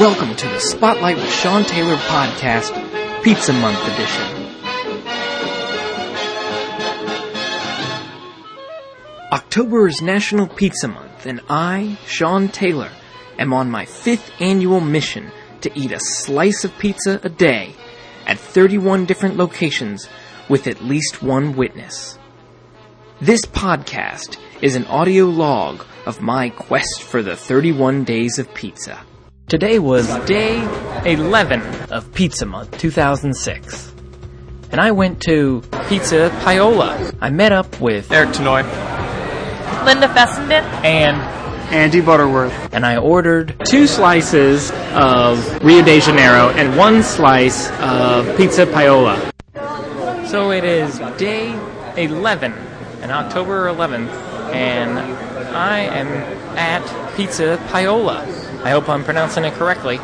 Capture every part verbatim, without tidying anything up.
Welcome to the Spotlight with Sean Taylor podcast, Pizza Month edition. October is National Pizza Month, and I, Sean Taylor, am on my fifth annual mission to eat a slice of pizza a day at thirty-one different locations with at least one witness. This podcast is an audio log of my quest for the thirty-one days of pizza. Today was day eleven of Pizza Month two thousand six, and I went to Pizza Paola. I met up with Eric Tenoy, Linda Fessenden, and Andy Butterworth, and I ordered two slices of Rio de Janeiro and one slice of Pizza Paola. So it is day eleven, and October eleventh, and I am at Pizza Paola. I hope I'm pronouncing it correctly.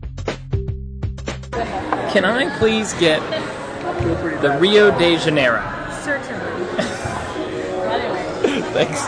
Can I please get the Rio de Janeiro? certainly. Thanks.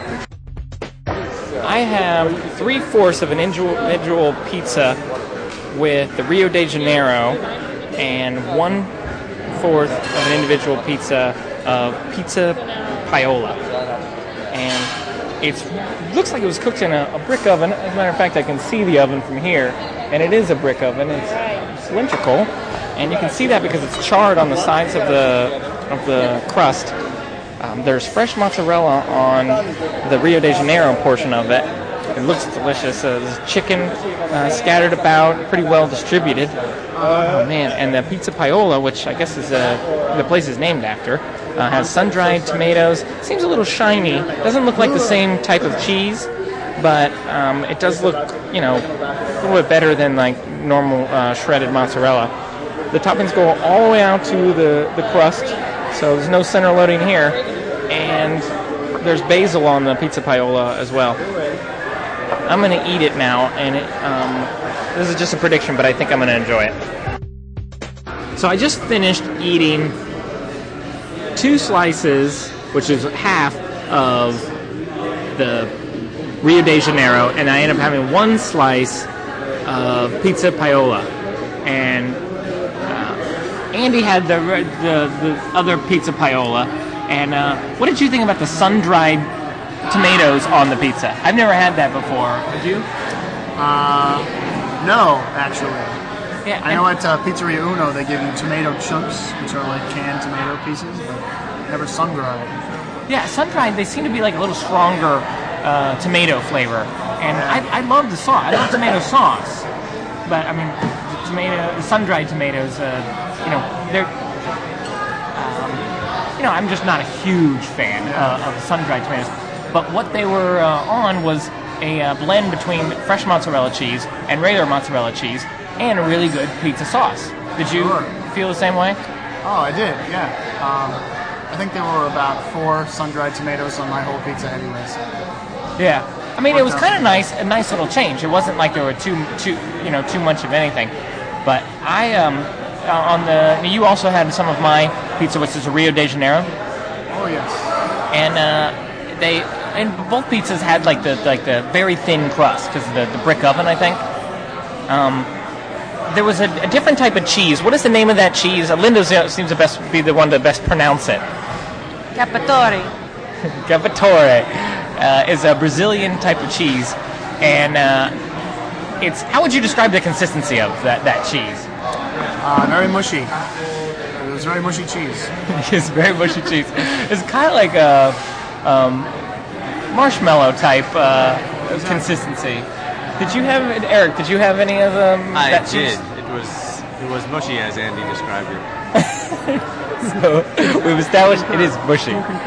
I have three-fourths of an individual pizza with the Rio de Janeiro and one-fourth of an individual pizza of Pizza Paola. And it looks like it was cooked in a, a brick oven. As a matter of fact, I can see the oven from here, and it is a brick oven. It's cylindrical, and you can see that because it's charred on the sides of the of the crust. Um, there's fresh mozzarella on the Rio de Janeiro portion of it. It looks delicious. Uh, there's chicken uh, scattered about, pretty well distributed. Oh man! And the Pizza Paola, which I guess is uh, the place is named after, uh, has sun-dried tomatoes. Seems a little shiny. Doesn't look like the same type of cheese, but um, it does look, you know, a little bit better than like normal uh, shredded mozzarella. The toppings go all the way out to the, the crust, so there's no center loading here. And there's basil on the Pizza Paola as well. I'm going to eat it now, and it, um, this is just a prediction, but I think I'm going to enjoy it. So I just finished eating two slices, which is half of the Rio de Janeiro, and I ended up having one slice of Pizza Paola. And uh, Andy had the, the the other Pizza Paola. And uh, what did you think about the sun-dried tomatoes on the pizza? I've never had that before. Did you? Uh, no, actually. Yeah, I know at uh, Pizzeria Uno they give you tomato chunks, which are like canned tomato pieces, but never sun-dried. Yeah, sun-dried, they seem to be like a little stronger uh, tomato flavor. And I, I love the sauce. I love tomato sauce. But, I mean, the tomato, the sun-dried tomatoes, uh, you know, they're... You know, I'm just not a huge fan uh, of sun-dried tomatoes. But what they were uh, on was a uh, blend between fresh mozzarella cheese and regular mozzarella cheese and a really good pizza sauce. Did you Sure. feel the same way? Oh, I did, yeah. Um, I think there were about four sun-dried tomatoes on my whole pizza anyways. Yeah. I mean, it was kind of nice, a nice little change. It wasn't like there were too, too, you know, too much of anything. But I, um, on the, you also had some of my pizza, which is a Rio de Janeiro. Oh, yes. And uh, they, and both pizzas had like the like the very thin crust because of the, the brick oven, I think. Um, there was a, a different type of cheese. What is the name of that cheese? Uh, Linda seems to best be the one to best pronounce it. Capitore. Capitore uh, is a Brazilian type of cheese, and uh, it's. How would you describe the consistency of that that cheese? Uh, very mushy. It was very mushy cheese. It's very mushy cheese. It's kind of like a um, marshmallow type uh, consistency. Did you have Eric? Did you have any of um, I that did. cheese? It was it was mushy as Andy described it. So we've established it is mushy.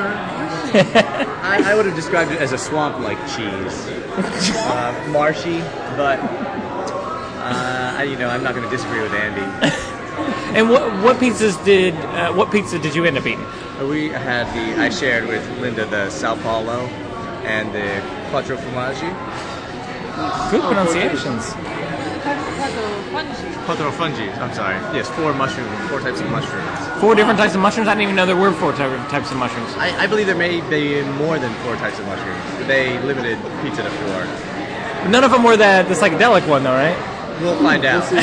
I, I would have described it as a swamp-like cheese, uh, marshy, but uh, I, you know I'm not going to disagree with Andy. And what what pizzas did uh, what pizza did you end up eating? We had the I shared with Linda the Sao Paulo and the Quattro Formaggi. Good pronunciations. Quattro Fungi. I'm sorry. Yes, four mushrooms, four types of mushrooms. Four different types of mushrooms? I didn't even know there were four types of mushrooms. I, I believe there may be more than four types of mushrooms. They limited pizza to four. None of them were the, the psychedelic one, though, right? We'll find out. Give,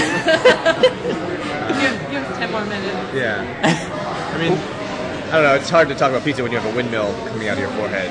give us ten more minutes. Yeah. I mean, I don't know. It's hard to talk about pizza when you have a windmill coming out of your forehead.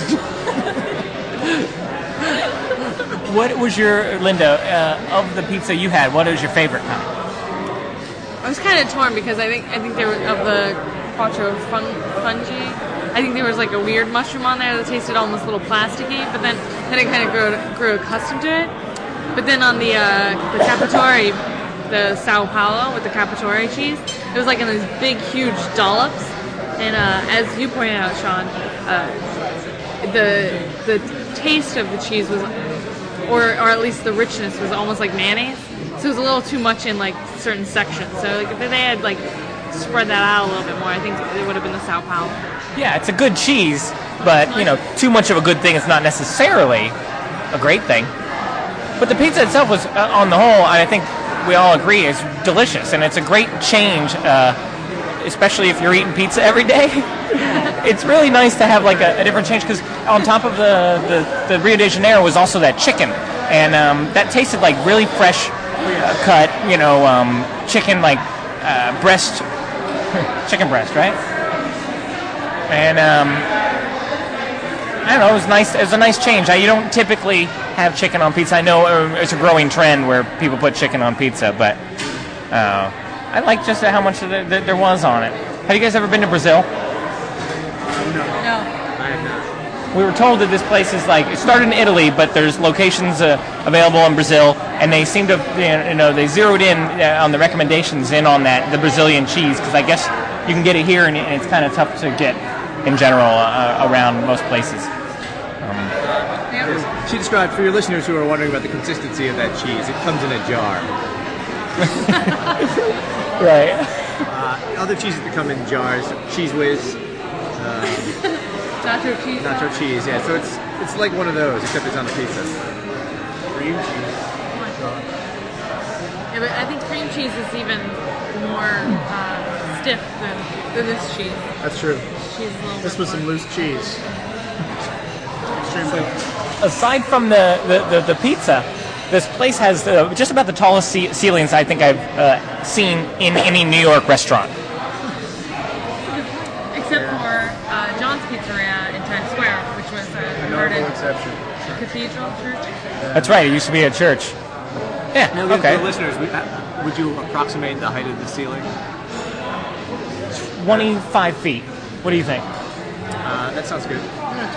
What was your, Linda, uh, of the pizza you had, what was your favorite kind? I was kind of torn because I think I think there was of the quattro fun, fungi. I think there was like a weird mushroom on there that tasted almost a little plasticky, but then then I kind of grew grew accustomed to it. But then on the uh, the Capitore, the Sao Paulo with the Capitore cheese, it was like in these big, huge dollops. And uh, as you pointed out, Sean, uh, the the taste of the cheese was, or or at least the richness was almost like mayonnaise. So it was a little too much in like certain sections. So like if they had like spread that out a little bit more, I think it would have been the Sao Paulo. Yeah, it's a good cheese, but, you know, too much of a good thing is not necessarily a great thing. But the pizza itself was, uh, on the whole, I think we all agree, is delicious. And it's a great change, uh, especially if you're eating pizza every day. It's really nice to have, like, a, a different change, because on top of the, the, the Rio de Janeiro was also that chicken. And um, that tasted like really fresh uh, cut, you know, um, chicken, like, uh, breast, chicken breast, right? And um, I don't know, it was nice. It was a nice change. I, you don't typically have chicken on pizza. I know uh, it's a growing trend where people put chicken on pizza, but uh, I like just how much of the, the, there was on it. Have you guys ever been to Brazil? No. I have not. We were told that this place is like, it started in Italy, but there's locations uh, available in Brazil, and they seem to, you know, they zeroed in uh, on the recommendations in on that, the Brazilian cheese, because I guess you can get it here, and it's kind of tough to get in general uh, around most places. Um, She described, for your listeners who are wondering about the consistency of that cheese, it comes in a jar. right. Uh, other cheeses that come in jars, Cheese Whiz, um, Nacho cheese. nacho cheese, yeah. So it's it's like one of those, except it's on a pizza. Cream cheese. Yeah, but I think cream cheese is even more uh, stiff than, than this cheese. That's true. Cheese is a little This bit was some more- loose cheese. Extremely. Aside from the, the, the, the pizza, this place has uh, just about the tallest ce- ceilings I think I've uh, seen in any New York restaurant. Except for uh, John's Pizzeria in Times Square, which was a Notable converted exception. cathedral church. That's right, it used to be a church. Yeah, Now, for okay. the listeners, would, uh, would you approximate the height of the ceiling? twenty-five feet. What do you think? Uh, that sounds good.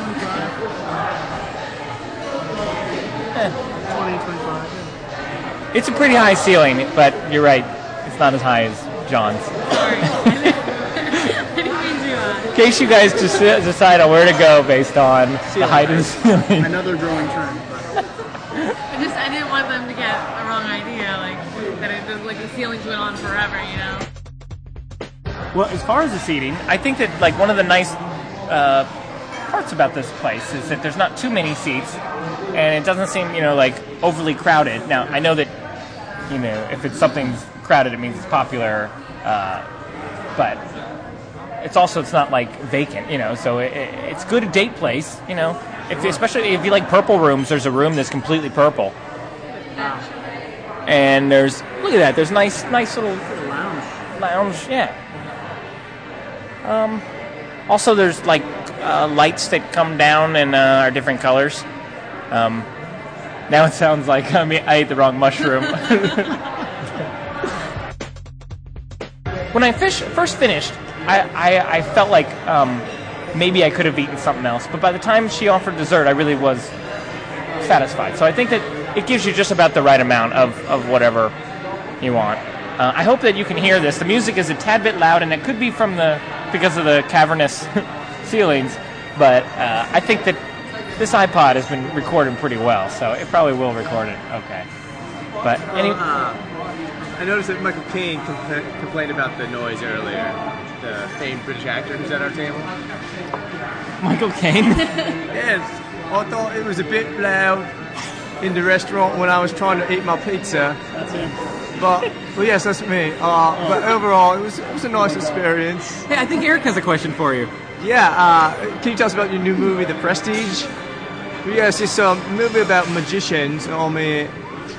twenty, twenty-five. Yeah. It's a pretty high ceiling, but you're right, it's not as high as John's. Sorry. I didn't mean to. Uh, In case you guys just decide on where to go based on the height of the ceiling. Another growing trend. But I just I didn't want them to get a wrong idea, like that it was like the ceilings went on forever, you know. Well, as far as the seating, I think that like one of the nice uh, parts about this place is that there's not too many seats, and it doesn't seem, you know, like overly crowded. Now, I know that, you know, if it's something's crowded, it means it's popular, uh, but it's also it's not like vacant, you know. So it, it, it's good a date place, you know. If especially if you like purple rooms, there's a room that's completely purple, and there's look at that. There's nice, nice little lounge. lounge, yeah. Um, also, there's like uh, lights that come down and uh, are different colors. Um, now it sounds like I mean I ate the wrong mushroom. When I fish, first finished, I, I, I felt like um, maybe I could have eaten something else. But by the time she offered dessert, I really was satisfied. So I think that it gives you just about the right amount of, of whatever you want. Uh, I hope that you can hear this. The music is a tad bit loud, and it could be from the because of the cavernous ceilings. But uh, I think that this iPod has been recording pretty well, so it probably will record it okay. But any, Uh, I noticed that Michael Caine compla- complained about the noise earlier. The famed British actor who's at our table. Michael Caine. Yes, I thought it was a bit loud in the restaurant when I was trying to eat my pizza. That's him. But, well, yes, that's me. Uh, but overall, it was it was a nice experience. Hey, I think Eric has a question for you. Yeah, uh, can you tell us about your new movie, The Prestige? Well, yes, it's a movie about magicians. I mean,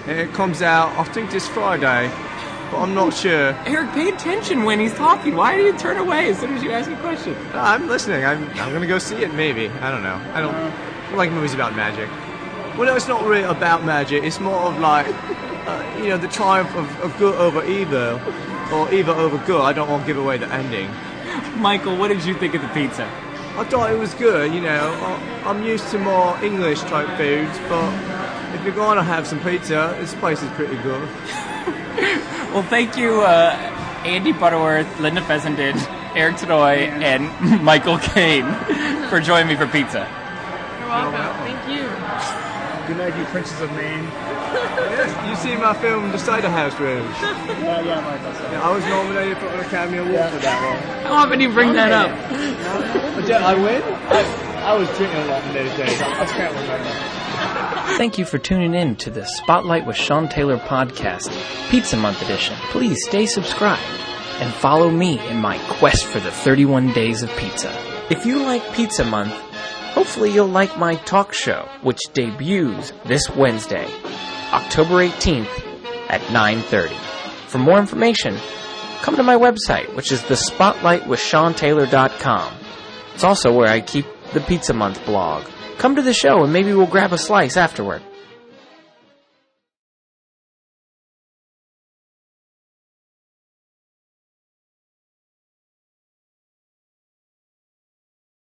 It comes out, I think, this Friday, but I'm not sure. Eric, pay attention when he's talking. Why do you turn away as soon as you ask a question? No, I'm listening. I'm I'm gonna go see it. Maybe. I don't know. I don't, I don't like movies about magic. Well, no, it's not really about magic. It's more of like, uh, you know, the triumph of, of good over evil, or evil over good. I don't want to give away the ending. Michael, what did you think of the pizza? I thought it was good. You know, I, I'm used to more English type foods, but if you're going to have some pizza, this place is pretty good. Well, thank you, uh, Andy Butterworth, Linda Fessenden, Eric Tanoy, and Michael Caine for joining me for pizza. You're welcome. Thank you. Good night, you Princes of Maine. Yes, you see my film, The Cider House Rouge? Yeah, yeah, Michael. So. Yeah, I was nominated for an Academy Award Yeah. for that one. How often do you bring that up? But yeah, I win? I, I was drinking a lot in those days. I can't remember. Thank you for tuning in to the Spotlight with Sean Taylor podcast, Pizza Month edition. Please stay subscribed and follow me in my quest for the thirty-one days of pizza. If you like Pizza Month, hopefully you'll like my talk show, which debuts this Wednesday, October eighteenth at nine thirty. For more information, come to my website, which is the spotlight with sean taylor dot com. It's also where I keep the Pizza Month blog. Come to the show and maybe we'll grab a slice afterward.